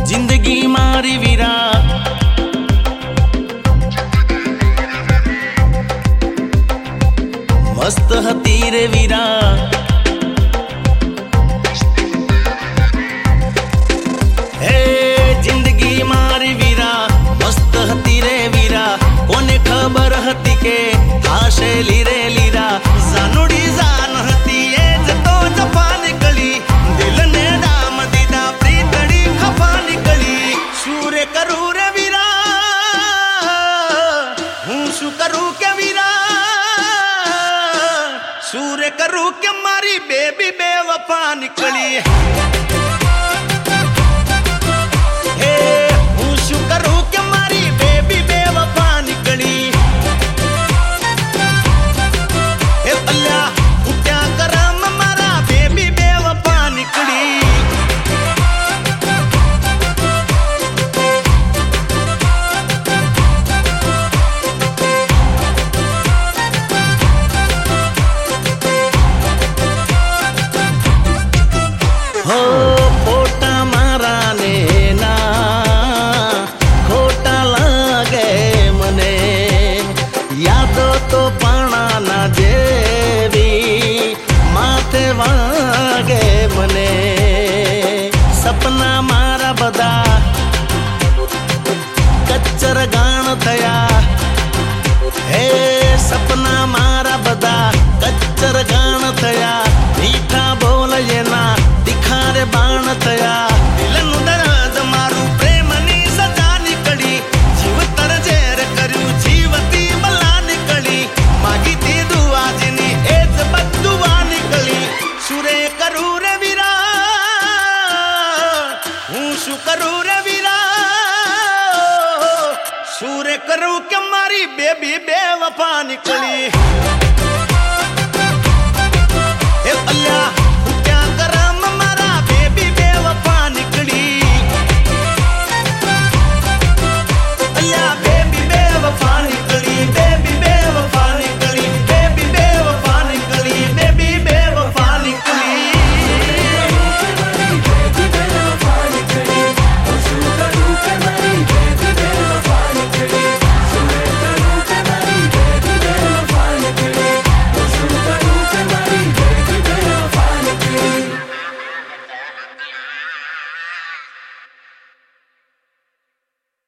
जिंदगी मारी वीरा मस्त हती रे वीरा। हे जिंदगी मारी वीरा मस्त हती रे वीरा। कोने खबर हती के हाशेली रे लीरा। जानुडी जान हती ए तो जपा निकली। दिल ने दाम दीदा प्रीतड़ी खपा निकली। शूरे करू रे वीरा हूँ शू करू के वीरा। शूरे करू के मारी बेबी बेवफा निकली। हो पोटा मारा ने ना खोटा लागे मने। यादो तो पाणा ना जेवी माथे वागे मने। सपना मारा बदा कच्चर गाण थया। हे सपना मारा बदा कच्चर गाण थया। मीठा बोल येना दिखारे बाण थया। दिलनु दर्द मारू प्रेमनी सजा निकली। जीव तर जेर कर्यु जीवती बला निकली। मागी थी दुआ जिनी एज बदुआ निकली। शुरे करू रे वीरा हूँ शू करू रे वीरा। शुरे करू के मारी बेबी बेवफा निकली। हे अल्लाह